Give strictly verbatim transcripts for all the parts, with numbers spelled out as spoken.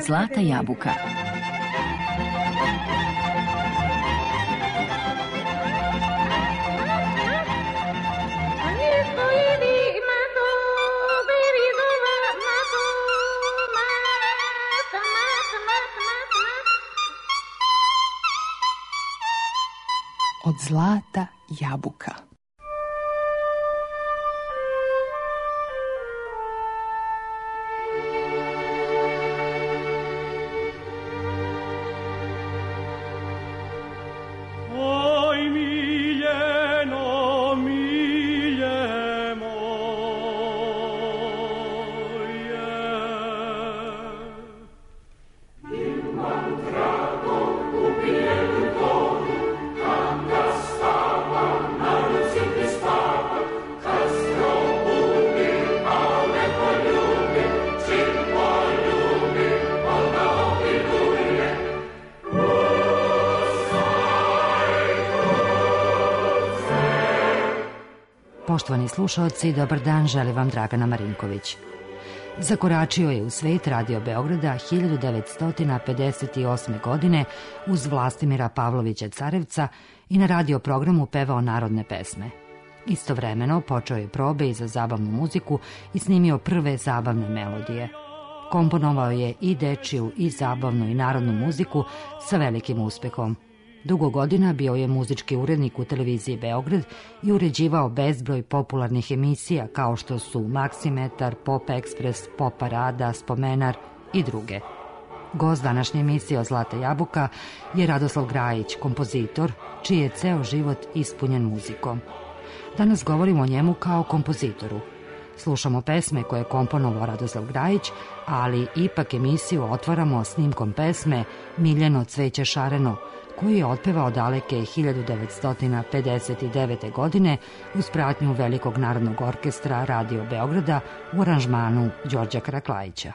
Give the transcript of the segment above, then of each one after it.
Zlata jabuka. Od zlata jabuka. Poštovani slušaoci, dobar dan, želi vam Dragana Marinković. Zakoračio je u svet Radio Beograda hiljadu devetsto pedeset osme. godine uz Vlastimira Pavlovića Carevca i na radio programu pevao narodne pesme. Istovremeno počeo je probe i za zabavnu muziku i snimio prve zabavne melodije. Komponovao je i dečiju, i zabavnu, i narodnu muziku sa velikim uspehom. Dugo godina bio je muzički urednik u televiziji Beograd i uređivao bezbroj popularnih emisija kao što su Maksimetar, Pop Ekspres, Pop Parada, Spomenar i druge. Gost današnje emisije o Zlata jabuka je Radoslav Grajić, kompozitor, čiji je ceo život ispunjen muzikom. Danas govorimo o njemu kao kompozitoru. Slušamo pesme koje je komponovao Radoslav Grajić, ali ipak emisiju otvaramo snimkom pesme Miljeno cveće šareno, koju je otpevao daleke hiljadu devetsto pedeset devete. godine uz pratnju Velikog narodnog orkestra Radio Beograda u aranžmanu Đorđa Karaklajića.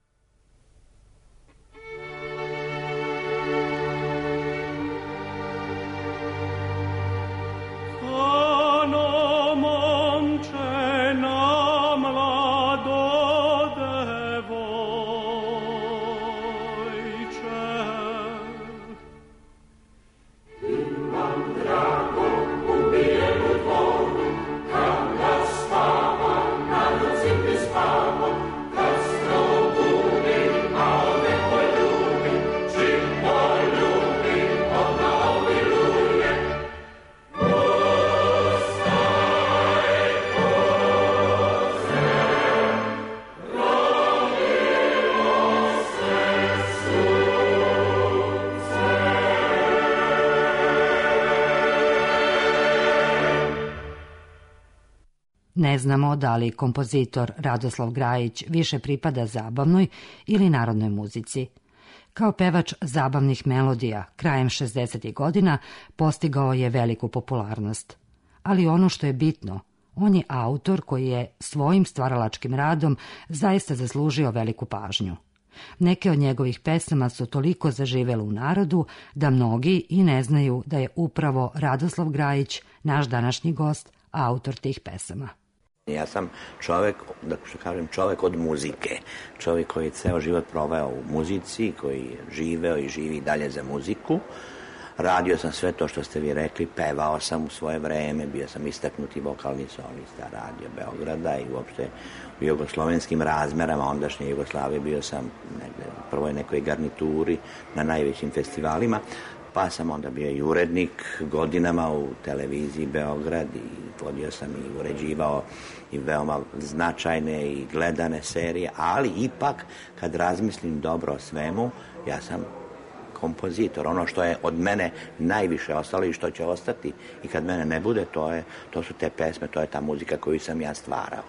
Ne znamo da li kompozitor Radoslav Grajić više pripada zabavnoj ili narodnoj muzici. Kao pevač zabavnih melodija krajem šezdesetih godina postigao je veliku popularnost. Ali ono što je bitno, on je autor koji je svojim stvaralačkim radom zaista zaslužio veliku pažnju. Neke od njegovih pesama su toliko zaživele u narodu da mnogi i ne znaju da je upravo Radoslav Grajić, naš današnji gost, autor tih pesama. Ja sam čovek, da što kažem, čovek od muzike. Čovek koji je ceo život proveo u muzici, koji je živeo i živi dalje za muziku. Radio sam sve to što ste vi rekli, pevao sam u svoje vreme, bio sam istaknuti vokalni solista Radio Beograda i uopšte u jugoslovenskim razmerama ondašnje Jugoslavije bio sam negde u prvoj nekoj garnituri na najvećim festivalima. Pa sam onda bio i urednik godinama u televiziji Beograd i vodio sam i uređivao i veoma značajne i gledane serije, ali ipak kad razmislim dobro o svemu, ja sam kompozitor. Ono što je od mene najviše ostalo i što će ostati i kad mene ne bude, to, je, to su te pesme, to je ta muzika koju sam ja stvarao.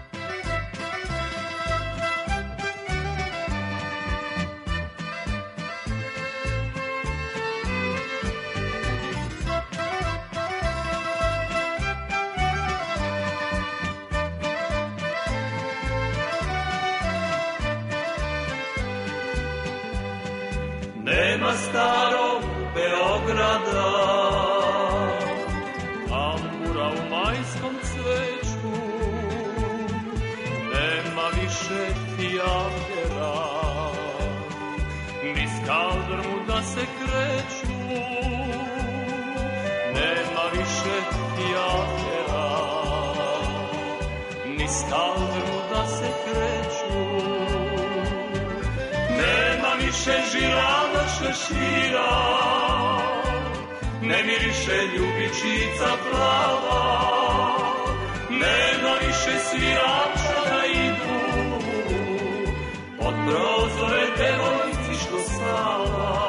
Nema starog Beograda, tambura u majskom cveću, nema više fijadera, kaldrmu da se kreću, nema više jahera, ni kaldrmu da se kreću, nema više žirada šešira, ne miriše ljubičica plava, nema više svirača da idu pod prozore devojci što spava.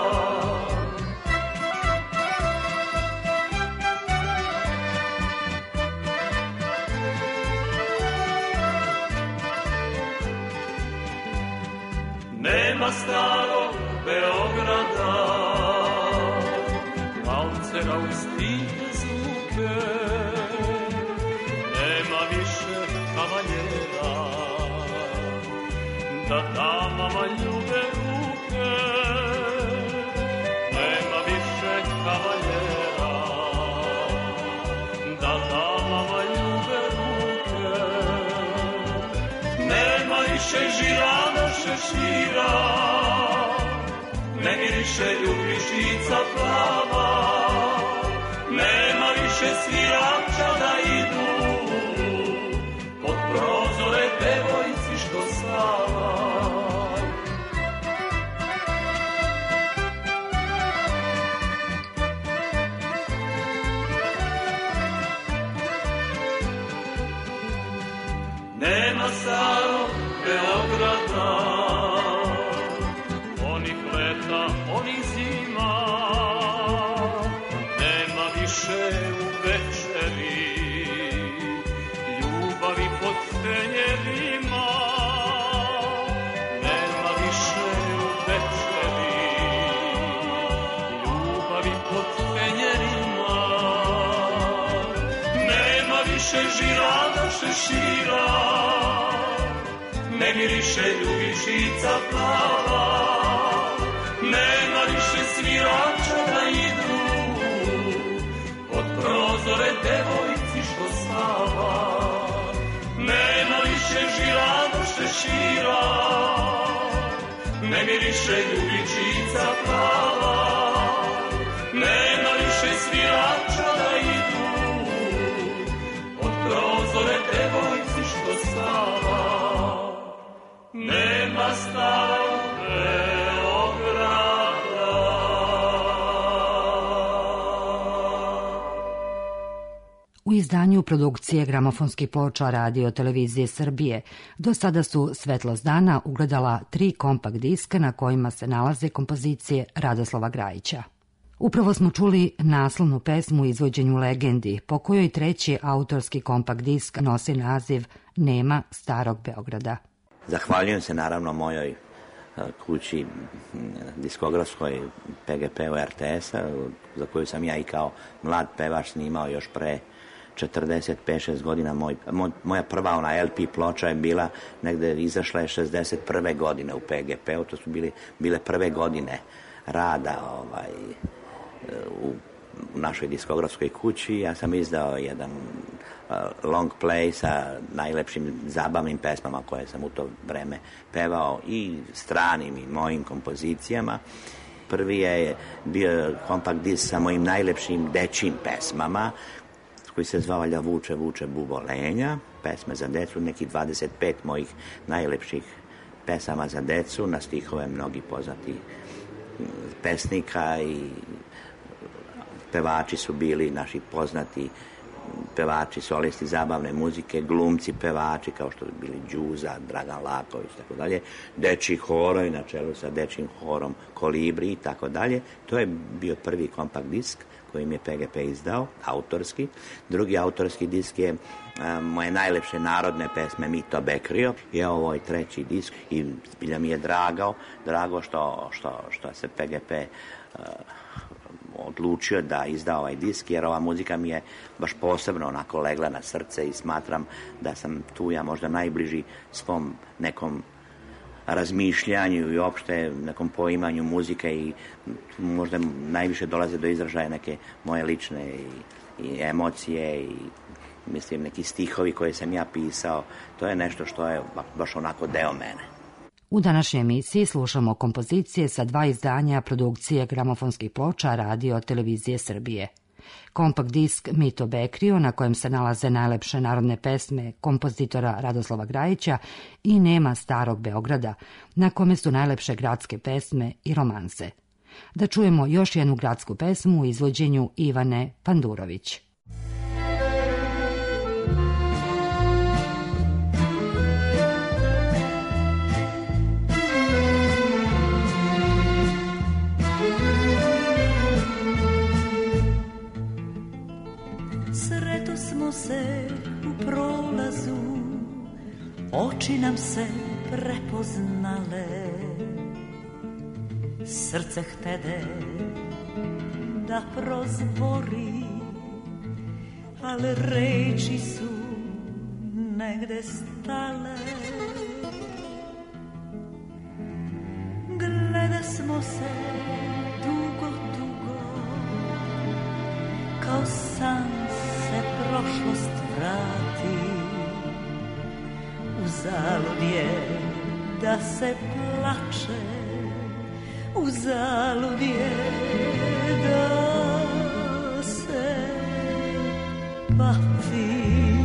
Nema starog Beograda, valcera uz tihe zvuke, nema više kavaljera, da damama ljube ruke, nema više kavaljera, da damama ljube ruke, nema više žirana šešira, ne miriše ljubičica plava, nema više svirača da idu pod prozore devojci što slava. Nema starog Beograda, onih leta, onih zima, nema više u večeri ljubavi pod fenjerima, nema više u večeri ljubavi pod fenjerima, nema više žirada šešira, ne miriše ljubičica plava, nema više svirača da idu pod prozore devojci što spava, nema više žirada šešira, ne miriše ljubičica plava, nema više svirača da idu pod prozore devojci što spava. Nema starog Beograda. U izdanju produkcije gramofonskih ploča Radio televizije Srbije do sada su Svetlost dana ugledala tri kompakt diska na kojima se nalaze kompozicije Radoslava Grajića. Upravo smo čuli naslovnu pesmu u izvođenju Legendi, po kojoj treći autorski kompakt disk nosi naziv Nema starog Beograda. Zahvaljujem se naravno mojoj kući diskografskoj P G P-u R T S-a, za koju sam ja i kao mlad pevač snimao još pre četrdeset pet šest godina. Moj, moj, moja prva ona L P ploča je bila negde, izašla je šezdeset prve godine u P G P-u, to su bili, bile prve godine rada ovaj, u u našoj diskografskoj kući. Ja sam izdao jedan uh, long play sa najlepšim zabavnim pesmama koje sam u to vreme pevao i stranim i mojim kompozicijama. Prvi je bio kompakt disk sa mojim najlepšim dečjim pesmama koji se zvao Lja vuče, vuče bubo lenja, pesme za decu, neki dvadeset pet mojih najlepših pesama za decu na stihove mnogi poznati pesnika i pevači su bili naši poznati pevači, solisti zabavne muzike, glumci, pevači kao što su bili Đuza, Dragan Laković, tako dalje, dečji horovi na čelu sa dečjim horom Kolibri i tako dalje. To je bio prvi kompakt disk koji mi je P G P izdao, autorski. Drugi autorski disk je a, moje najlepše narodne pesme Mito Bekrio. I ovo je treći disk i zbilja mi je drago, drago što, što, što se P G P a, odlučio da izda ovaj disk, jer ova muzika mi je baš posebno onako legla na srce i smatram da sam tu ja možda najbliži svom nekom razmišljanju i uopšte nekom poimanju muzike i možda najviše dolaze do izražaja neke moje lične i, i emocije i mislim neki stihovi koje sam ja pisao. To je nešto što je baš onako deo mene. U današnjoj emisiji slušamo kompozicije sa dva izdanja produkcije gramofonskih ploča Radio Televizije Srbije. Kompakt disk Mito Bekrio, na kojem se nalaze najlepše narodne pesme kompozitora Radoslava Grajića, i Nema starog Beograda, na kome su najlepše gradske pesme i romanse. Da čujemo još jednu gradsku pesmu u izvođenju Ivane Pandurović. Sreto smo se u prolazu, oči nam se prepoznale, srce htede da prozbori, ali reči su negde stale. Gleda smo se dugo, dugo, kao san se prošlost vrati. Uzalud je da se plače, uzalud je da se pati.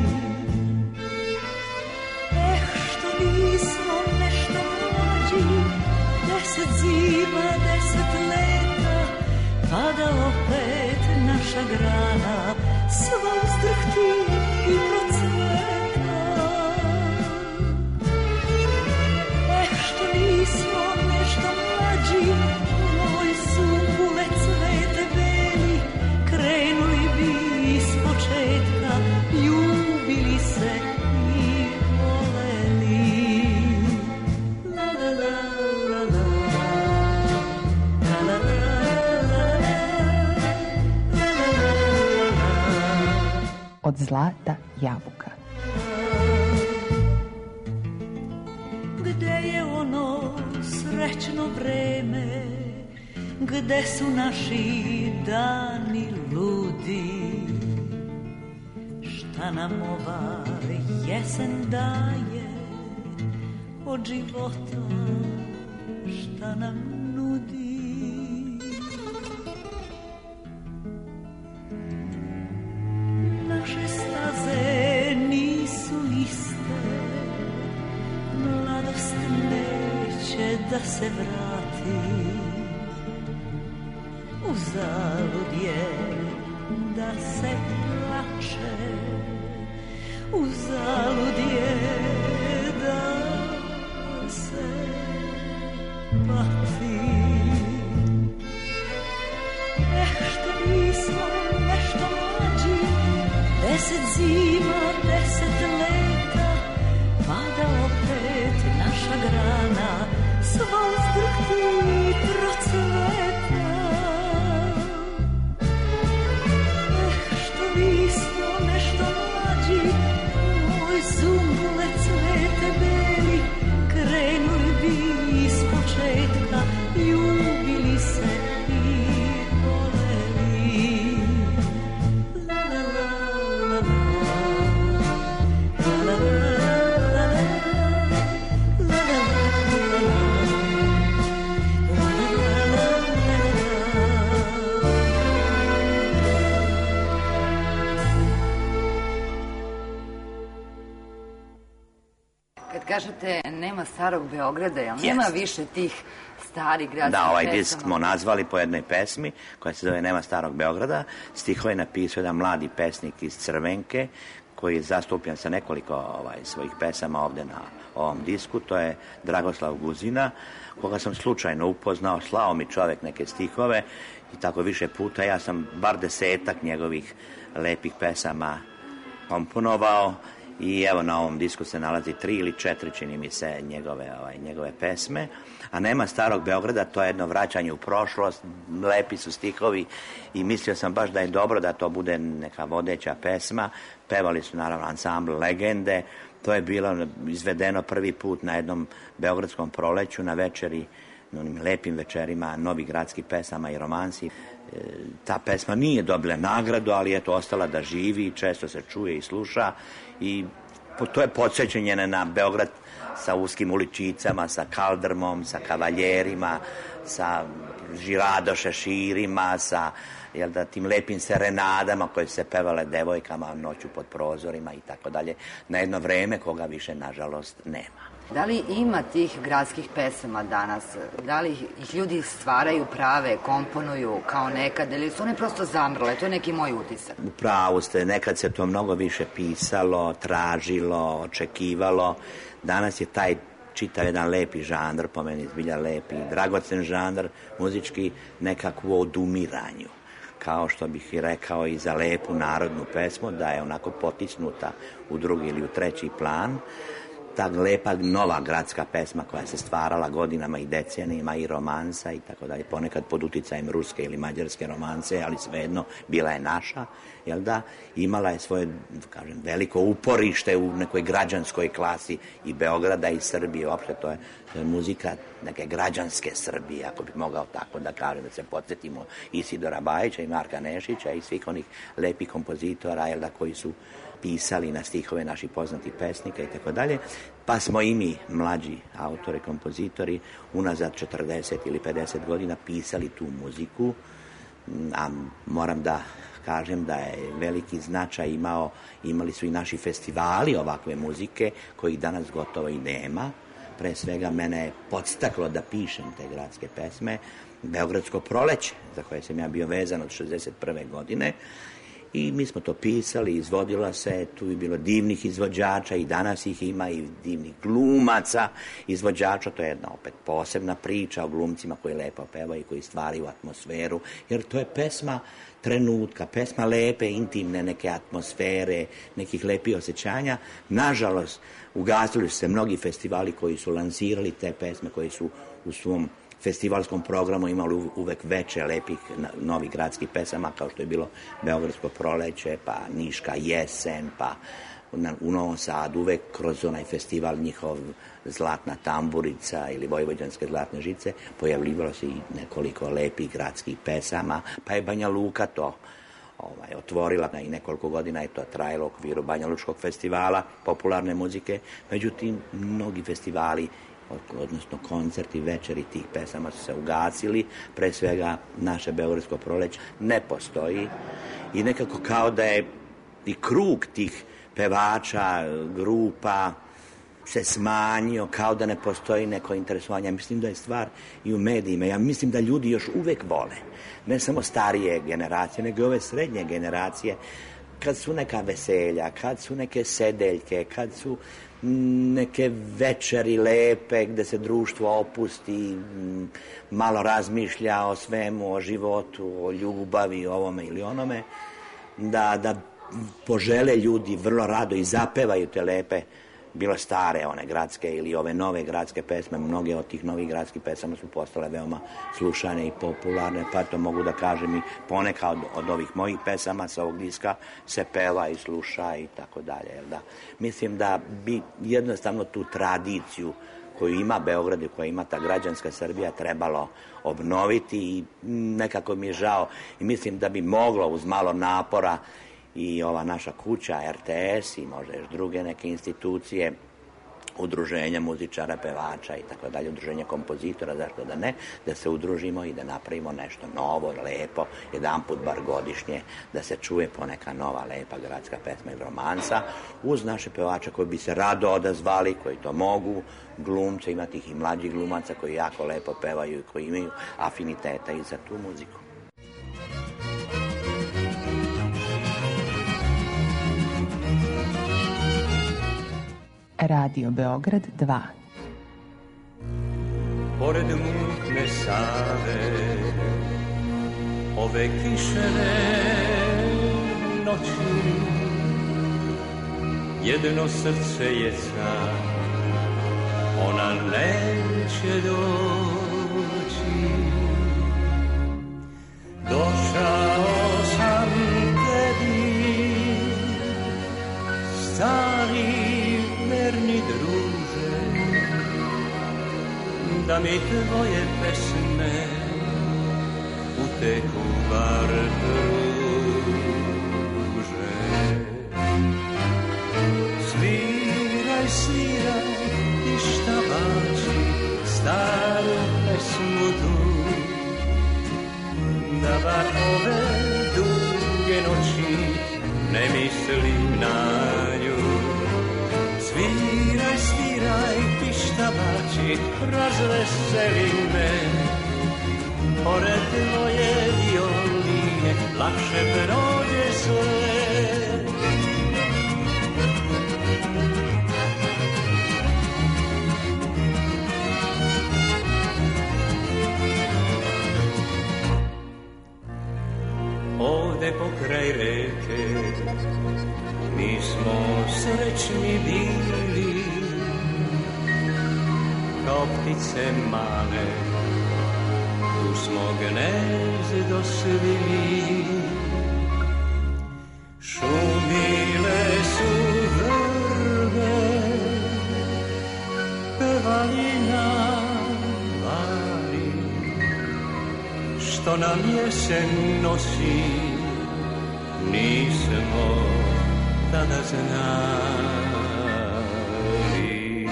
Eh, što nismo nešto mlađi, deset zima, deset leta, pa da opet naša grana sva uzdrhti i procveta. Eh, što nismo nešto mlađi, moj sumbule cvete beli, krenuli bi iz početka, ljubili se i voleli. La la la la la, la la la la. Od zlata jabuka. Gde je ono srećno vreme, gde su naši dani ludi, šta nam ova jesen daje od života, šta nam nudi. Naše staze nisu iste, mladost neće da se vrati. Uzalud je da se plače, uzalud je da se pati. Eh, što nismo nešto mlađi, deset zima, deset leta, pa da opet naša grana sva uzdrhti i procveta. Eh, što nismo nešto mlađi, moj zumbule cvete beli, krenuli bi iz početka, ljubili se i voleli. La la la la la, la la la la, la la la la, Kad kažete nema starog Beograda, jel Yes. nema više tih starih gradskih Da, ovaj pesama? disk smo nazvali po jednoj pesmi koja se zove Nema starog Beograda. Stihove je napisao jedan mladi pesnik iz Crvenke koji je zastupljen sa nekoliko ovaj, svojih pesama ovde na ovom disku. To je Dragoslav Guzina, koga sam slučajno upoznao, slao mi čovek neke stihove i tako više puta. Ja sam bar desetak njegovih lepih pesama komponovao i evo na ovom disku se nalazi tri ili četiri, čini mi se, njegove, ovaj, njegove pesme. A Nema starog Beograda, to je jedno vraćanje u prošlost, lepi su stihovi i mislio sam baš da je dobro da to bude neka vodeća pesma. Pevali su naravno ansambl Legende, to je bilo izvedeno prvi put na jednom beogradskom proleću, na večeri, na onim lepim večerima novih gradskih pesama i romansi. E, ta pesma nije dobila nagradu, ali je to ostala da živi, često se čuje i sluša i to je podsjećanje na Beograd sa uskim uličicama, sa kaldrmom, sa kavaljerima, sa žirado šeširima, sa jel da, tim lepim serenadama koje se pevale devojkama noću pod prozorima i tako dalje, na jedno vreme koga više, nažalost, nema. Da li ima tih gradskih pesama danas? Da li ih ljudi stvaraju, prave, komponuju kao nekad, ili su one prosto zamrle? To je neki moj utisak. U pravu ste, nekad se to mnogo više pisalo, tražilo, očekivalo. Danas je taj čitav jedan lepi žanr, po meni zbilja lepi, dragocen žanr, muzički, nekako u odumiranju. Kao što bih i rekao i za lepu narodnu pesmu, da je onako potisnuta u drugi ili u treći plan. Ta lepa nova gradska pesma koja se stvarala godinama i decenijima, i romansa i tako dalje, ponekad pod uticajem ruske ili mađarske romance, ali svejedno bila je naša, jel da, imala je svoje, kažem, veliko uporište u nekoj građanskoj klasi i Beograda i Srbije, uopšte to je, to je muzika neke građanske Srbije, ako bi mogao tako da kažem, da se podsjetimo Isidora Bajića i Marka Nešića i svih onih lepih kompozitora, jel da, koji su pisali na stihove naših poznatih pesnika i tako dalje, pa smo i mi, mlađi autori, kompozitori, unazad četrdeset ili pedeset godina pisali tu muziku, a moram da kažem da je veliki značaj imao, imali su i naši festivali ovakve muzike, kojih danas gotovo i nema. Pre svega mene je podstaklo da pišem te gradske pesme Beogradsko proleće, za koje sam ja bio vezan od šezdeset prve godine, i mi smo to pisali, izvodilo se, tu je bilo divnih izvođača i danas ih ima, i divnih glumaca izvođača, to je jedna opet posebna priča o glumcima koji lepo pevaju i koji stvaraju atmosferu, jer to je pesma trenutka, pesma lepe, intimne neke atmosfere, nekih lepih osjećanja. Nažalost, ugasili su se mnogi festivali koji su lansirali te pesme, koji su u svom festivalskom programu imali uvek veće lepih novih gradskih pesama, kao što je bilo Beogradsko proleće, pa Niška jesen, pa u Novom Sadu uvek kroz onaj festival njihov Zlatna tamburica ili Vojvođanske zlatne žice pojavljivalo se i nekoliko lepih gradskih pesama, pa je Banja Luka to ovaj, otvorila i nekoliko godina je to trajalo u okviru Banja Lučkog festivala popularne muzike. Međutim, mnogi festivali, odnosno koncerti, večeri tih pesama su se ugasili, pre svega naše Beogradsko proleće ne postoji i nekako kao da je i krug tih pevača, grupa se smanjio, kao da ne postoji neko interesovanje. Mislim da je stvar i u medijima. Ja mislim da ljudi još uvek vole, ne samo starije generacije, nego i ove srednje generacije, kad su neka veselja, kad su neke sedeljke, kad su neke večeri lepe gde se društvo opusti, malo razmišlja o svemu, o životu, o ljubavi, o ovome ili onome, da, da požele ljudi vrlo rado i zapevaju te lepe, bilo stare one gradske ili ove nove gradske pesme. Mnoge od tih novih gradskih pesama su postale veoma slušane i popularne, pa to mogu da kažem i poneka od, od ovih mojih pesama sa ovog diska se peva i sluša i tako dalje. Da. Mislim da bi jednostavno tu tradiciju koju ima Beograd i koja ima ta građanska Srbija trebalo obnoviti i nekako mi je žao i mislim da bi moglo uz malo napora i ova naša kuća, R T S i možda još druge neke institucije, udruženja muzičara, pevača i tako dalje, udruženja kompozitora, zašto da ne, da se udružimo i da napravimo nešto novo, lepo, jedan put bar godišnje, da se čuje poneka nova, lepa gradska pesma ili romansa, uz naše pevača koji bi se rado odazvali, koji to mogu, glumce, ima tih i mlađih glumaca koji jako lepo pevaju i koji imaju afiniteta i za tu muziku. Radio Beograd dva. Pored mutne Save, ove kišene noći, jedno srce je sam, ona neće doći. Došao sam tebi, stari verni druže, da mi tvoje pesme uteku bar ruže. Svi sviraj i šta važi staru pesmu tu, da bar ove duge noći ne mislim na nju. Sviraj, sviraj ti šta važi, razveseli me, pored tvoje violine lakše prođe sve. Ovde pokraj reke mi smo srećni bili, kao ptice male, tu smo gnezdo svili. Šumile su vrbe, pevali nam vari, što nam jesen nosi, nismo tada znali.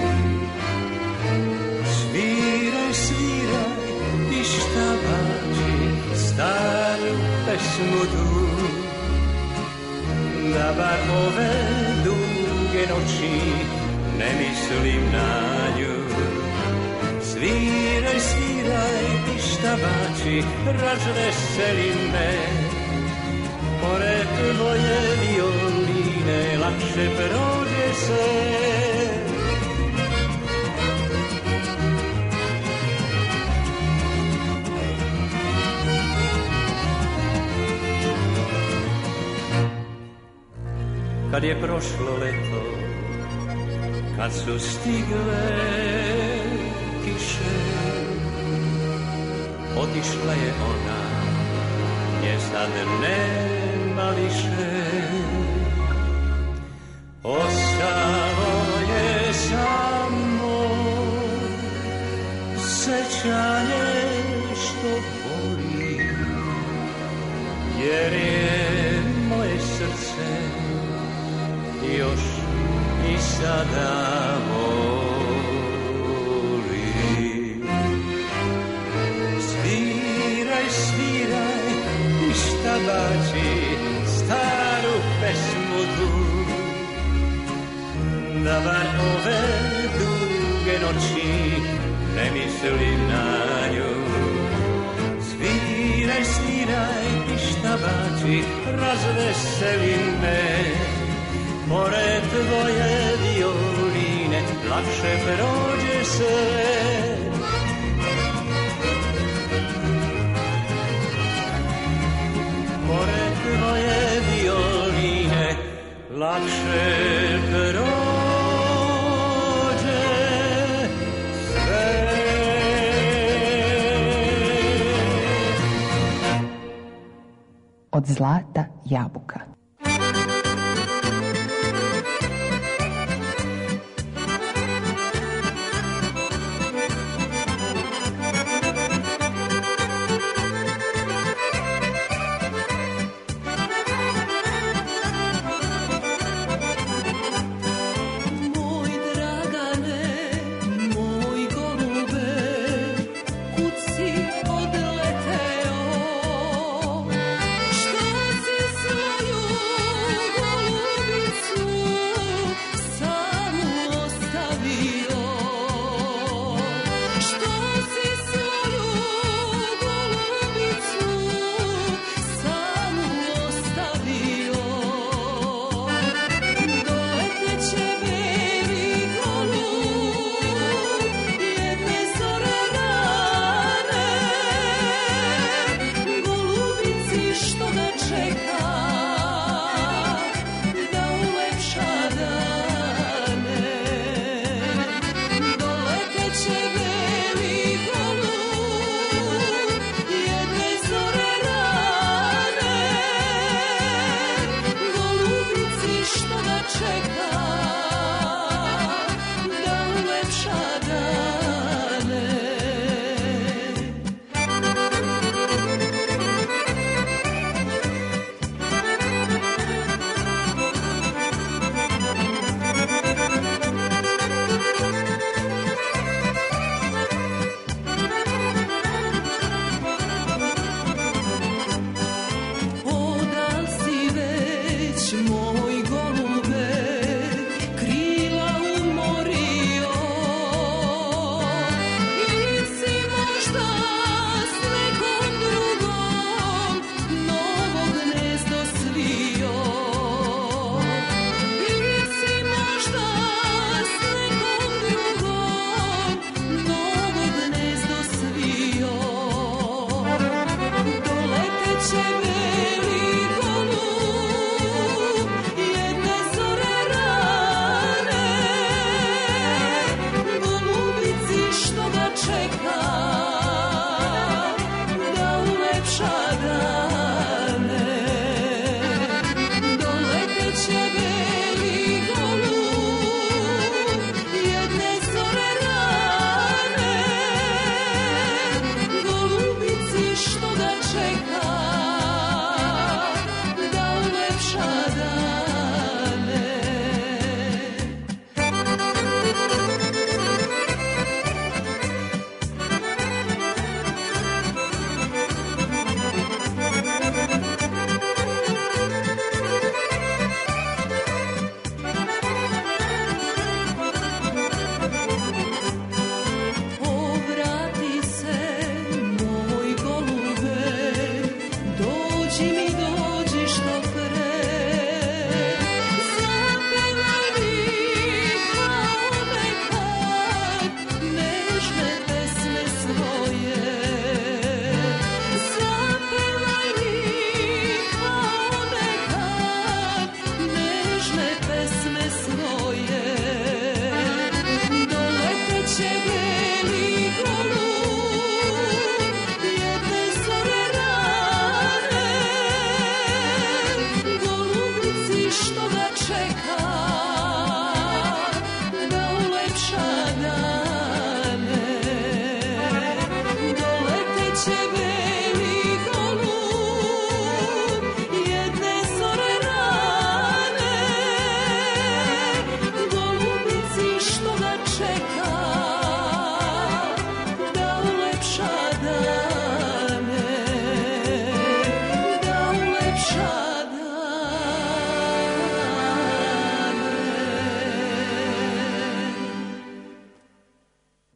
Sviraj, sviraj ti šta važi staru pesmu tu, da bar ove duge noći ne mislim na nju. Sviraj, sviraj ti šta važi, razveseli me, pored tvoje violine lakše prođe se. Kad je prošlo leto, kad su stigle kiše, otišla je ona, nje sad nema više. Ostalo je samo sećanje što boli, jer je moje srce još i sada voli. Sviraj, sviraj i šta važi staru pesmu tu, da bar ove duge noći ne mislim na nju. Sviraj, sviraj i šta važi, razveseli me, pored tvoje violine lakše prođe se. Pored tvoje violine lakše prođe sve. Od zlata jabuka. Odleteo, što si svoju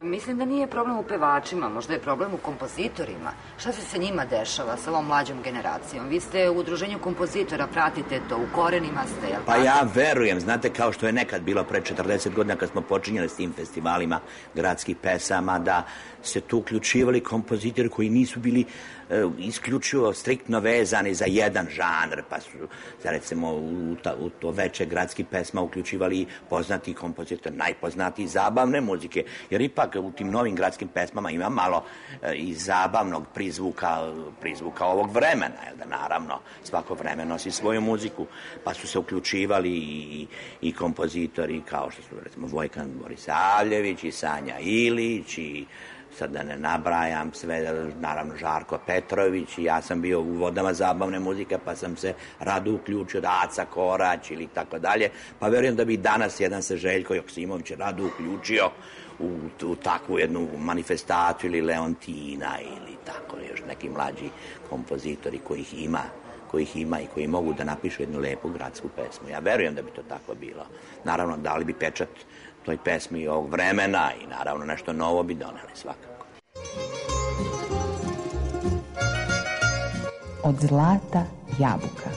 Mislim da nije problem u pevačima, možda je problem u kompozitorima. Šta se sa njima dešava, sa ovom mlađom generacijom? Vi ste u udruženju kompozitora, pratite to, u korenima ste, jel Pa tako? ja verujem, znate, kao što je nekad bilo pre četrdeset godina kad smo počinjali s tim festivalima gradskih pesama, da se tu uključivali kompozitori koji nisu bili e, isključivo striktno vezani za jedan žanr, pa su, za recimo, u, ta, u to veče gradskih pesma uključivali poznati kompozitor, najpoznatiji zabavne muzike, jer ipak u tim novim gradskim pesmama ima malo e, i zabavnog prizvuka, prizvuka ovog vremena, jer da naravno svako vreme nosi svoju muziku, pa su se uključivali i, i kompozitori kao što su recimo Vojkan Borisavljević i Sanja Ilić i sad da ne nabrajam sve, naravno Žarko Petrović i ja sam bio u vodama zabavne muzike pa sam se rado uključio, da Aca Korać ili tako dalje, pa verujem da bi danas jedan se Željko Joksimović rado uključio u, u takvu jednu manifestaciju ili Leontina ili tako još neki mlađi kompozitori kojih ima kojih ima i koji mogu da napišu jednu lepu gradsku pesmu. Ja verujem da bi to tako bilo. Naravno, dali bi pečat toj pesmi ovog vremena i naravno nešto novo bi doneli svakako. Od zlata jabuka.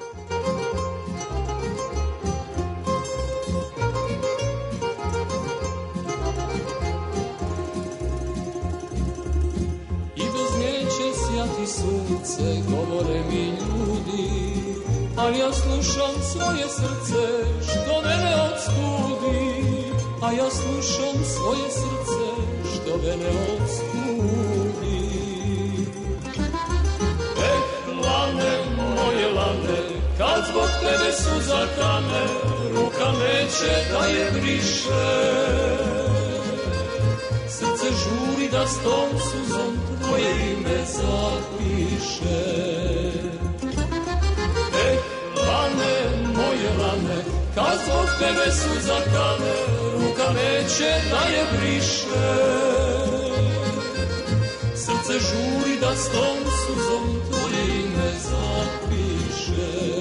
I bez nje će sjati sunce, govore mi ljudi, ali ja slušam svoje srce što mene odstudi, a ja slušam svoje srce što mene odstudi. Eh, lane, moje lane, kad zbog tebe suza kane, ruka neće da je briše. Srce žuri da s tom suzom tvoje ime zapiše. Eh, lane, moje lane, kad zbog tebe suza kane, ruka neće da je briše. Srce žuri da s tom suzom tvoje ime zapiše.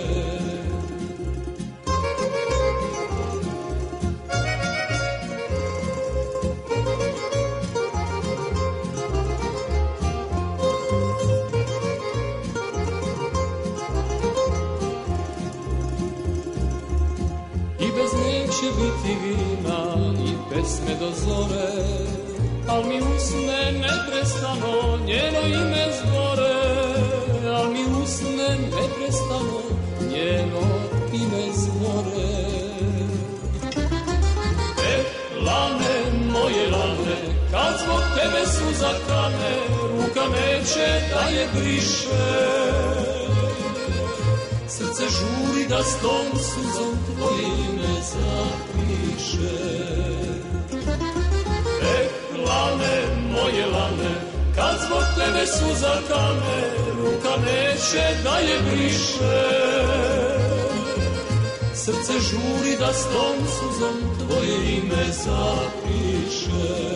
Će biti vina i pesme do zore, al mi usne neprestano njeno ime zbore, al mi usne neprestano njeno ime zbore. Eh, lane, moje lane, kad zbog tebe suza kane, ruka neće da je briše. Srce žuri da s tom suzom tvoje ime zapiše. Eh, lane, moje lane, kad zbog tebe suza kane, ruka neće da je briše. Srce žuri da s tom suzom tvoje ime zapiše.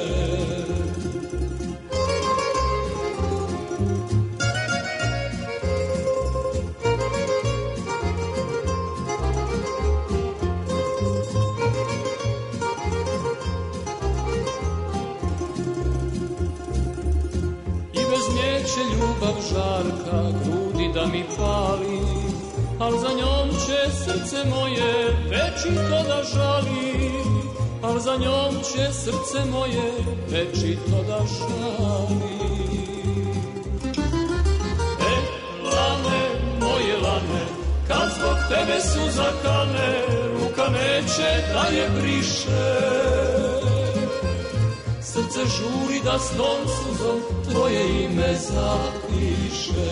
Će ljubav žarka grudi da mi pali, al za njom će srce moje večito da žali, al za njom će srce moje večito da žali. E, lane, moje lane, kad zbog tebe suza kane, ruka neće da je briše. Srce žuri da s tom suzom tvoje ime zapiše.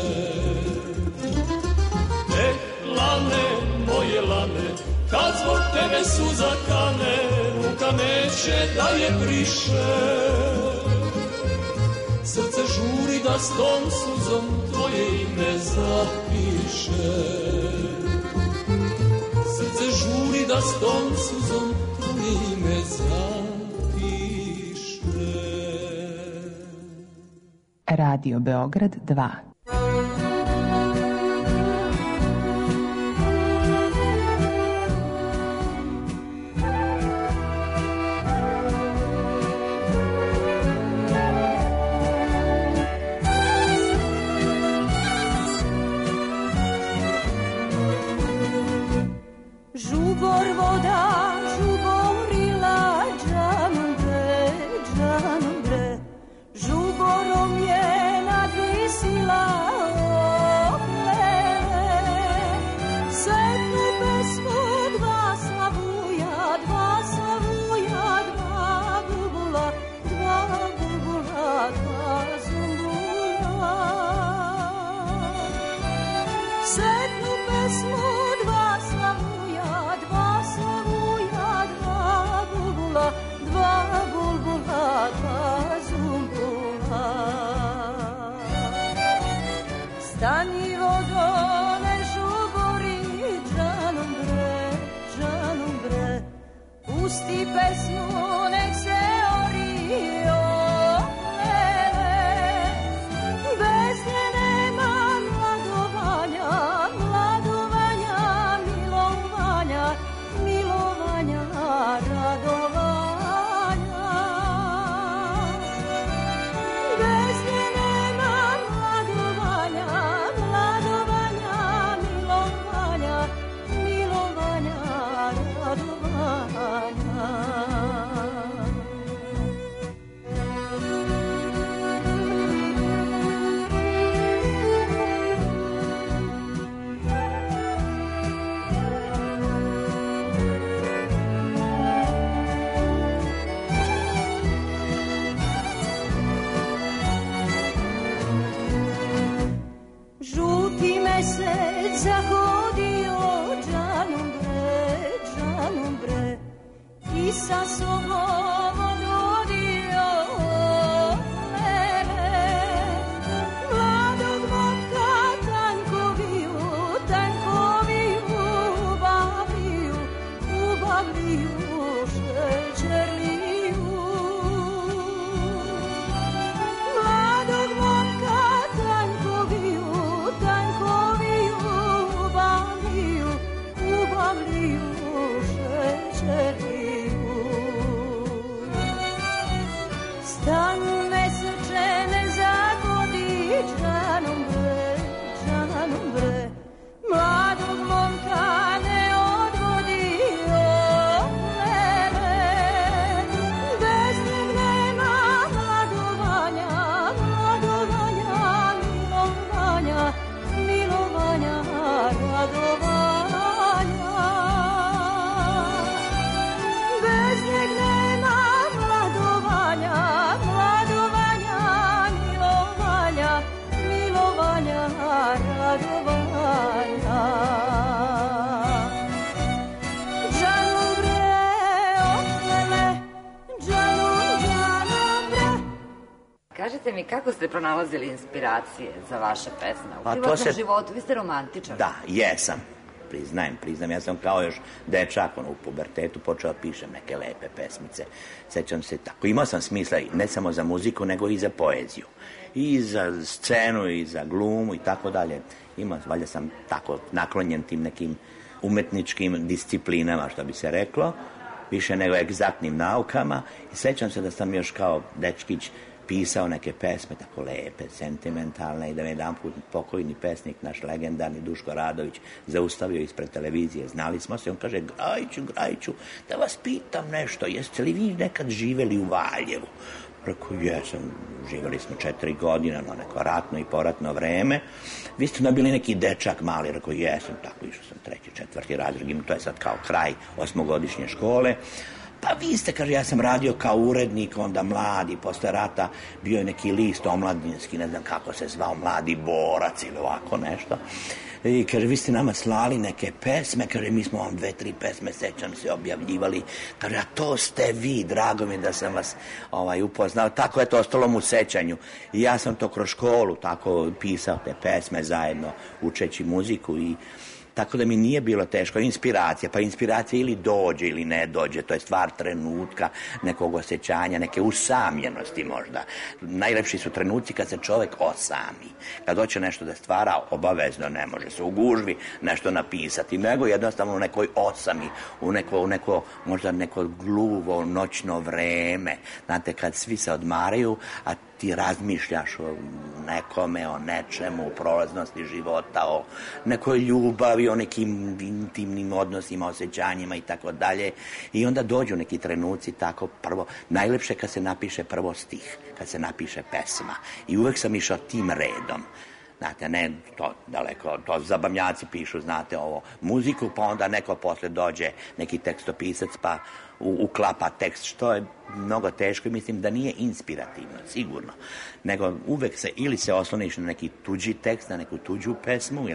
Eh, lane, moje lane, kad zbog tebe suza kane, ruka neće da je briše. Srce žuri da s tom suzom tvoje ime zapiše. Srce žuri da s tom suzom tvoje ime zapiše. Radio Beograd dva. stani vodone žubori, džanom bre, džanom bre, pusti pesmu, nek se ori, o lele, bez nje nema mladovanja, mladovanja, milovanja, milovanja, radovanja. Bez nje nema mladovanja, mladovanja, milovanja, milovanja, radovanja. Žuti mesec zahodio, džanom bre, džanom bre, i sa sobom odvodio mene. Mladog momka tankoviju, tankoviju, ubavliju, ubavliju šećerliju. Mladog momka tankoviju, tankoviju, ubavliju, ubavliju šećerliju. Stan meseče ne zagodi, džanom bre, džanom bre, mladog momka ne odvodi, o lele, bez njeg nema mladovanja, mladovanja, milovanja, milovanja, radovanja. Bez njeg nema mladovanja, mladovanja, milovanja, milovanja, radovanja. Džanom bre, o lele, džanom, džanom bre. Kažite mi, kako ste pronalazili inspiracije za vaše pesme? U Pa to privatnom se- životu, vi ste romantičan. Da, jesam. Priznajem, priznam. Ja sam kao još dečak, ono, u pubertetu počeo da pišem neke lepe pesmice. Sećam se tako. Imao sam smisla i ne samo za muziku, nego i za poeziju. I za scenu, i za glumu, i tako dalje. Imao, valjda sam tako naklonjen tim nekim umetničkim disciplinama, što bi se reklo, više nego egzaktnim naukama. I sećam se da sam još kao dečkić pisao neke pesme tako lepe, sentimentalne, i da me jedan put pokojni pesnik, naš legendarni Duško Radović, zaustavio ispred televizije. Znali smo se, on kaže: Grajiću, Grajiću, da vas pitam nešto, jeste li vi nekad živeli u Valjevu? Rekao, jesam, živeli smo četiri godine, no neko ratno i poratno vreme. Vi ste bili neki dečak mali. Rekao, jesam, tako, išao sam treći, četvrti razred, to je sad kao kraj osmogodišnje škole. Pa vi ste, kaže, ja sam radio kao urednik, onda mladi, posle rata bio je neki list omladinski, ne znam kako se zvao, Mladi borac ili ovako nešto. I kaže, vi ste nama slali neke pesme, kaže, mi smo vam dve, tri pesme, sećam se, objavljivali. Kaže, a to ste vi, drago mi da sam vas ovaj, upoznao. Tako je to ostalo mu u sećanju. I ja sam to kroz školu tako pisao te pesme zajedno, učeći muziku i tako da mi nije bilo teško. Inspiracija, pa inspiracija ili dođe ili ne dođe, to je stvar trenutka, nekog osjećanja, neke usamljenosti možda. Najlepši su trenuci kad se čovek osami. Kad hoće nešto da stvara, obavezno ne može se u gužvi nešto napisati, nego jednostavno u nekoj osami, u neko, u neko možda neko gluvo noćno vreme. Znate, kad svi se odmaraju, a ti razmišljaš o nekome, o nečemu, o prolaznosti života, o nekoj ljubavi, o nekim intimnim odnosima, osjećanjima i tako dalje. I onda dođu neki trenuci tako prvo. Najlepše kad se napiše prvo stih, kad se napiše pesma. I uvek sam išao tim redom. Znate, ne to daleko, to zabavnjaci pišu, znate, ovo muziku, pa onda neko posle dođe, neki tekstopisac, pa u, uklapa tekst, što je mnogo teško i mislim da nije inspirativno, sigurno. Nego uvek se, ili se osloniš na neki tuđi tekst, na neku tuđu pesmu, ili da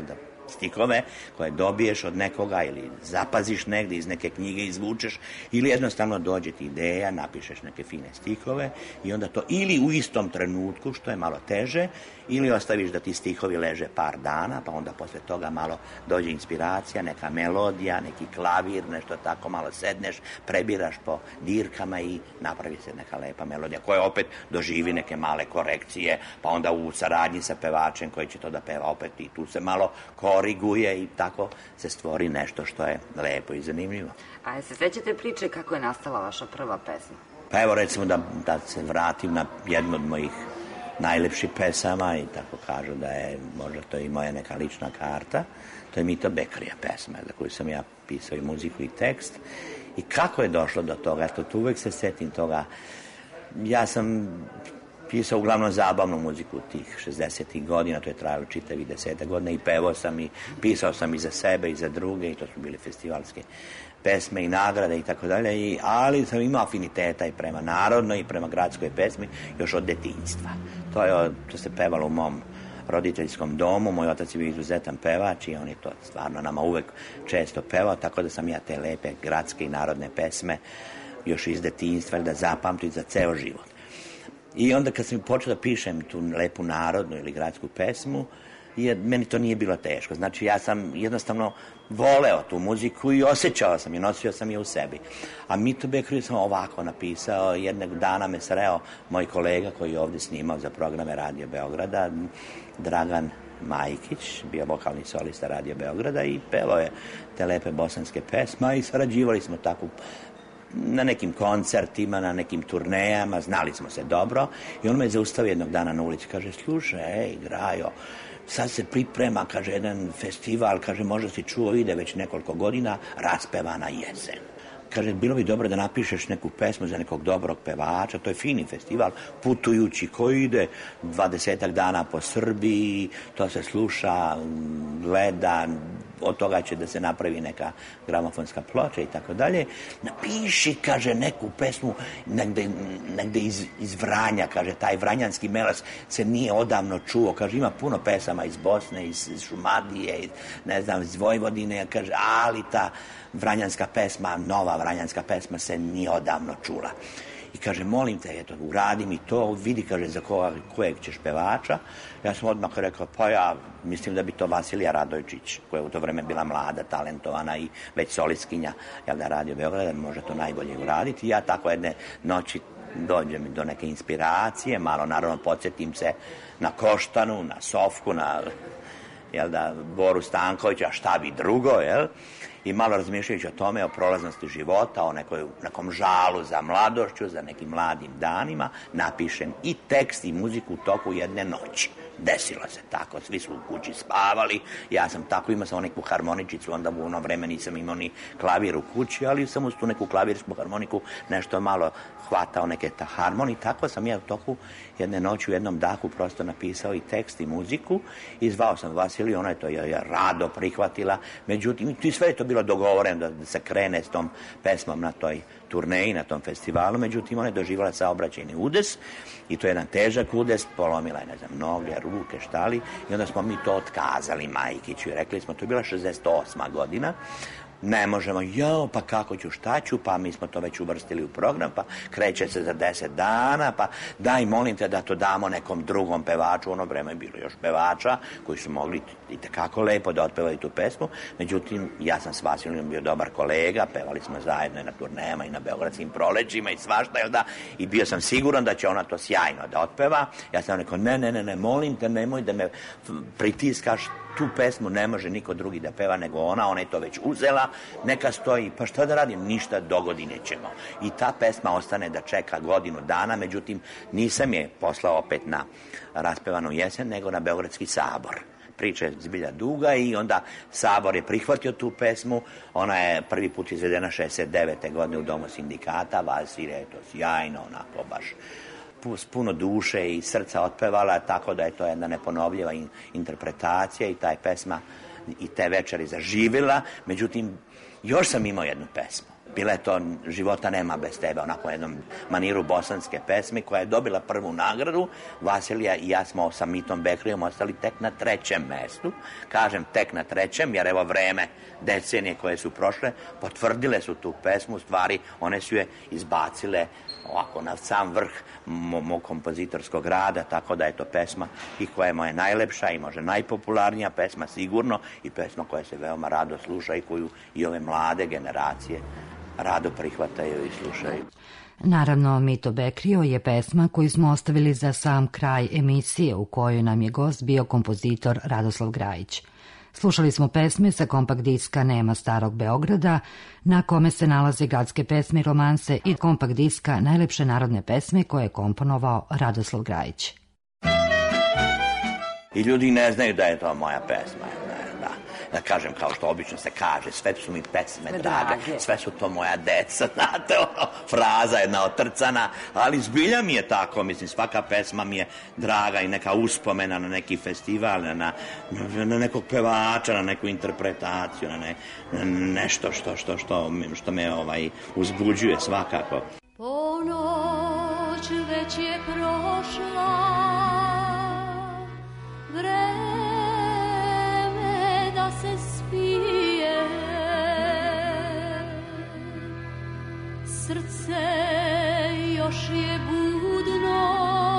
stihove koje dobiješ od nekoga ili zapaziš negde, iz neke knjige izvučeš, ili jednostavno dođe ti ideja, napišeš neke fine stihove i onda to ili u istom trenutku, što je malo teže, ili ostaviš da ti stihovi leže par dana, pa onda posle toga malo dođe inspiracija, neka melodija, neki klavir, nešto tako, malo sedneš, prebiraš po dirkama i napravi se neka lepa melodija koja opet doživi neke male korekcije, pa onda u saradnji sa pevačem koji će to da peva opet i tu se malo koriguje i tako se stvori nešto što je lepo i zanimljivo. A se sećate priče kako je nastala vaša prva pesma? Pa evo recimo da, da se vratim na jednu od mojih najlepših pesama i tako kažu da je možda to i moja neka lična karta. To je Mita Bekarija pesma za koju sam ja pisao i muziku i tekst. I kako je došlo do toga? Eto, tu uvek se setim toga. Ja sam pisao uglavnom zabavnu muziku tih šezdesetih godina, to je trajalo čitavi desetak godina i pevao sam i pisao sam i za sebe i za druge i to su bili festivalske pesme i nagrade i tako dalje, ali sam imao afiniteta i prema narodnoj i prema gradskoj pesmi još od detinjstva. To je, to se pevalo u mom roditeljskom domu, moj otac je bio izuzetan pevač i on je to stvarno nama uvek često pevao, tako da sam ja te lepe gradske i narodne pesme još iz detinjstva da zapamtim za ceo život. I onda kad sam počeo da pišem tu lepu narodnu ili gradsku pesmu, je, meni to nije bilo teško. Znači ja sam jednostavno voleo tu muziku i osjećao sam je, nosio sam je u sebi. A Mitu Bekariju sam ovako napisao, jednog dana me sreo moj kolega koji je ovde snimao za programe Radio Beograda, Dragan Majkić, bio vokalni solista Radio Beograda i pevao je te lepe bosanske pesme i sarađivali smo tako na nekim koncertima, na nekim turnejama, znali smo se dobro i on me zaustavio jednog dana na ulici, kaže, slušaj, ej, Grajo, sad se priprema, kaže, jedan festival, kaže, možda si čuo, ide već nekoliko godina, Raspevana jesen. Kaže, bilo bi dobro da napišeš neku pesmu za nekog dobrog pevača, to je fini festival, putujući koji ide dvadesetak dana po Srbiji, to se sluša, gleda, od toga će da se napravi neka gramofonska ploča i tako dalje. Napiši, kaže, neku pesmu negde, negde iz, iz Vranja, kaže, taj vranjanski melas se nije odavno čuo, kaže, ima puno pesama iz Bosne, iz, iz Šumadije, iz, ne znam, iz Vojvodine, kaže, ali ta vranjanska pesma, nova vranjanska pesma se nije odavno čula. I kaže, molim te, eto, uradi mi to, vidi, kaže, za koga, kojeg ćeš pevača. Ja sam odmah rekao, pa ja mislim da bi to Vasilija Radojčić, koja je u to vreme bila mlada, talentovana i već solistkinja, jel da, Radio Beograda, može to najbolje uraditi. I ja tako jedne noći dođem do neke inspiracije, malo naravno podsjetim se na Koštanu, na Sofku, na, jel da, Boru Stankovića, šta bi drugo, jel? I malo razmišljajući o tome, o prolaznosti života, o nekoj, nekom žalu za mladošću, za nekim mladim danima, napišem i tekst i muziku u toku jedne noći. Desilo se tako, svi su u kući spavali, ja sam tako, imao sam neku harmoničicu, onda u ono vreme nisam imao ni klavir u kući, ali sam uz tu neku klavirsku harmoniku nešto malo hvatao neke ta harmoni, tako sam ja u toku jedne noći u jednom dahu prosto napisao i tekst i muziku i zvao sam Vasiliju, ona je to je, je rado prihvatila, međutim, i sve je to bilo dogovoreno da se krene s tom pesmom na toj turneji, na tom festivalu, međutim, ona je doživjela saobraćajni udes i to je jedan težak udes, polomila je, ne znam, noge, ruke, štali i onda smo mi to otkazali Majkiću i rekli smo, to je bila šezdeset osma godina, ne možemo, jao, pa kako ću, šta ću, pa mi smo to već uvrstili u program, pa kreće se za deset dana, pa daj, molim te da to damo nekom drugom pevaču, ono vreme je bilo još pevača koji su mogli i tekako lepo da otpevaju tu pesmu, međutim, ja sam s Vasilijom bio dobar kolega, pevali smo zajedno i na turnejama i na beogradskim prolećima i svašta, jel da, i bio sam siguran da će ona to sjajno da otpeva, ja sam rekao, ne, ne, ne, ne, molim te, nemoj da me pritiskaš, tu pesmu ne može niko drugi da peva nego ona, ona je to već uzela, neka stoji, pa šta da radim, ništa, do godine ćemo. I ta pesma ostane da čeka godinu dana, međutim, nisam je poslao opet na Raspevanu jesen, nego na Beogradski sabor. Priča je zbilja duga i onda sabor je prihvatio tu pesmu, ona je prvi put izvedena šezdeset devete godine u Domu sindikata, Vasilija je to sjajno, onako baš s puno duše i srca otpevala, tako da je to jedna neponovljiva in, interpretacija i ta je pesma i te večeri zaživjela. Međutim, Još sam imao jednu pesmu. Bila je to Života nema bez tebe, onako jednom maniru bosanske pesme koja je dobila prvu nagradu. Vasilija i ja smo sa Mitom Bekrijom ostali tek na trećem mestu. Kažem tek na trećem, jer evo vreme, decenije koje su prošle, potvrdile su tu pesmu. U stvari, one su je izbacile ovako na sam vrh mog mo kompozitorskog rada, tako da je to pesma i koja je moja najlepša i može najpopularnija pesma sigurno i pesma koja se veoma rado sluša i koju i ove mlade generacije rado prihvataju i slušaju. Naravno, Mito Bekrio je pesma koju smo ostavili za sam kraj emisije u kojoj nam je gost bio kompozitor Radoslav Grajić. Slušali smo pesme sa kompakt diska Nema starog Beograda, na kome se nalaze gradske pesme i romanse i kompakt diska Najlepše narodne pesme koje je komponovao Radoslav Grajić. I ljudi ne znaju da je to moja pesma. Da, da kažem, kao što obično se kaže, sve su mi pesme sve drage, drage, sve su to moja deca, znate, ono, fraza jedna otrcana, ali zbilja mi je tako, mislim, svaka pesma mi je draga i neka uspomena na neki festival, na, na nekog pevača, na neku interpretaciju, na, ne, na nešto što, što, što, što me ovaj, uzbuđuje svakako. Ponoć već je prošla, vreme da se spije, srce još je budno,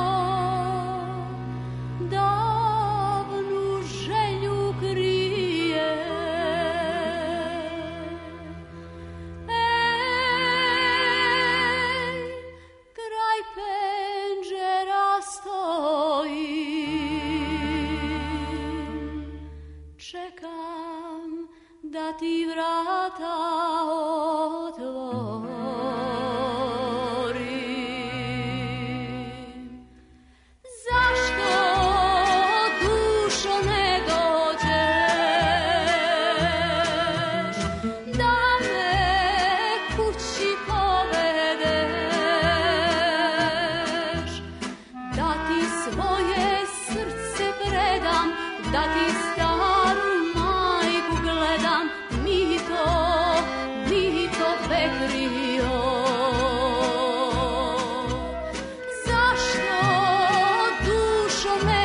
davnu želju krije. Ej, kraj penđera stoji, čekam da ti vrata otvorim. Zašto, dušo, ne dođeš da me kući povedeš, da ti svoje srce predam, da ti staru majku gledam, Mito, Mito Bekrio. Zašto, dušo, ne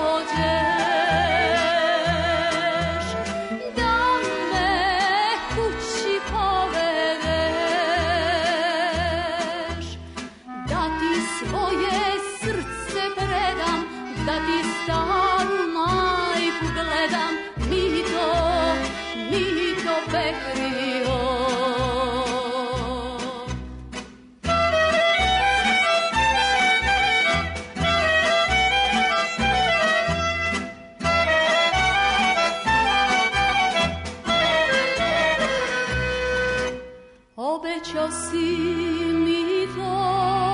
dođeš da me kući povedeš, da ti svoje srce predam, da ti staru majku gledam, Mito, Mito Bekrio. Obećao si mi to,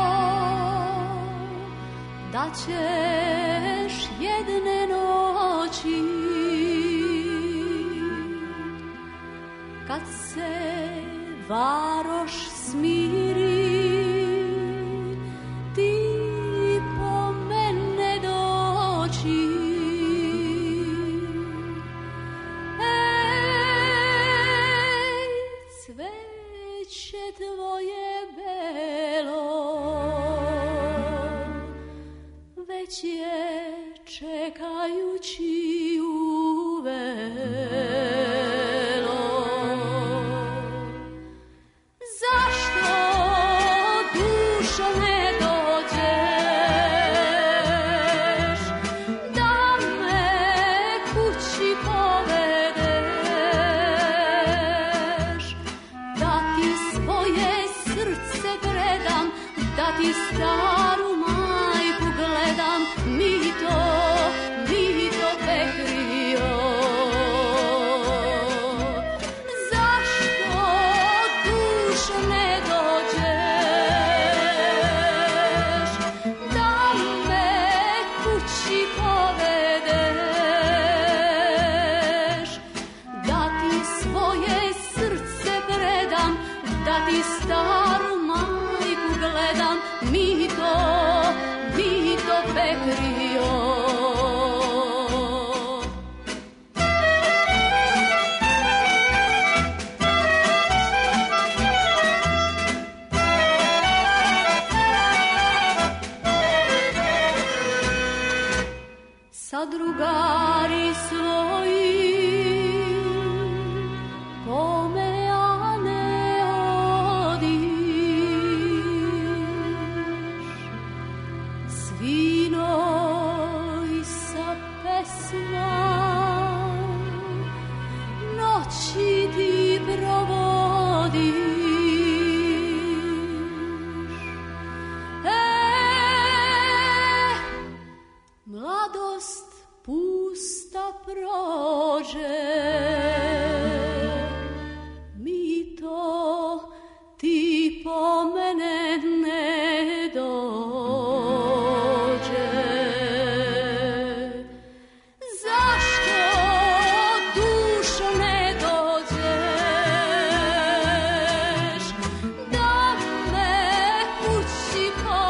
da ćeš jedne noći, kad se varoš smiri, ti po mene doći. Ej, cveće tvoje belo već je čekajući uvelo. Zašto vino i sa pesmom noći ti provodiš. E, mladost pusta prođe, mi to ti po mene ne dođe. Zašto dušo ne dođeš, da me kući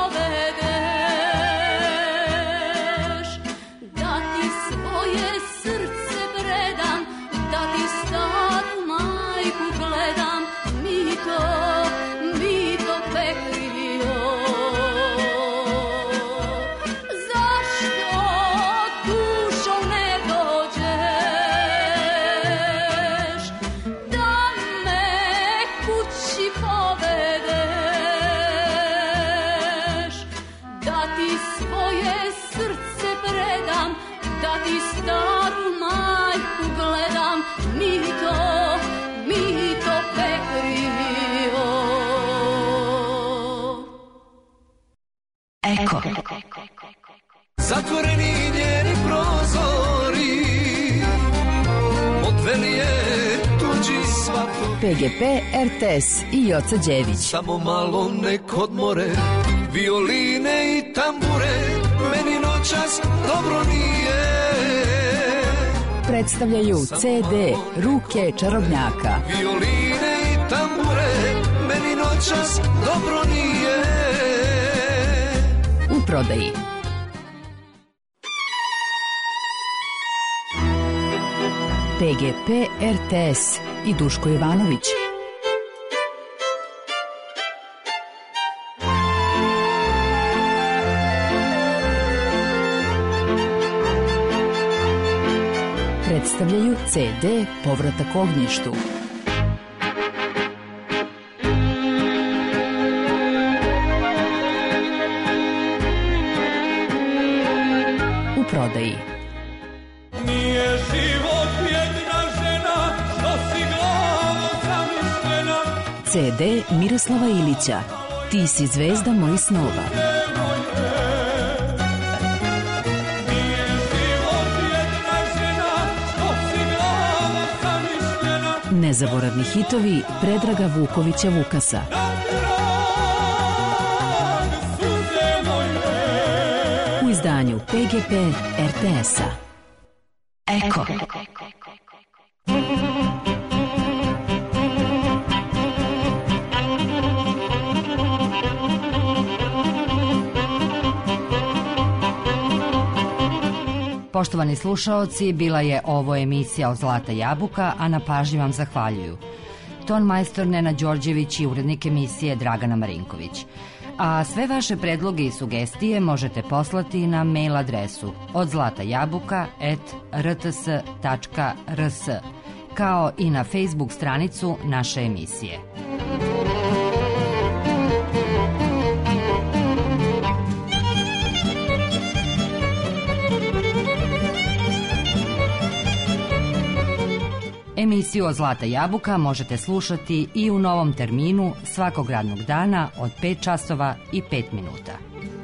povedeš, da ti svoje srce predam, da ti staru majku gledam, mi to, mi to pekrio. Zašto dušo ne dođeš, da me kući povedeš, da ti svoje srce predam, da ti staru majku gledam, mi to, mi to pekrio. Eko. Zatvoreni njeni prozori, odveli je tuđi svato. P G P, R T S i Joca Đević. Samo malo nek odmore, violine i tambure, meni noćas dobro nije. Predstavljaju C D Ruke čarobnjaka. Violine i tambure, meni noćas dobro nije. U prodaji. P G P, R T S i Duško Ivanović. Predstavljaju C D Povratak ognjištu. U prodaji. Nije život jedna žena, što si glavo zamišljena. C D Miroslava Ilića. Ti si zvezda mojih snova. Nije život jedna žena, što si glavo zamišljena. Nezaboravni hitovi Predraga Vukovića Vukasa. U izdanju P G P R T S-a. Eko. Poštovani slušaoci, bila je ovo emisija od Zlata jabuka, a na pažnji vam zahvaljuju ton majstor Nena Đorđević i urednik emisije Dragana Marinković. A sve vaše predloge i sugestije možete poslati na mail adresu od zlatajabuka at r t s tačka r s, kao i na Facebook stranicu naše emisije. Emisiju od Zlata jabuka možete slušati i u novom terminu svakog radnog dana od pet časova i pet minuta.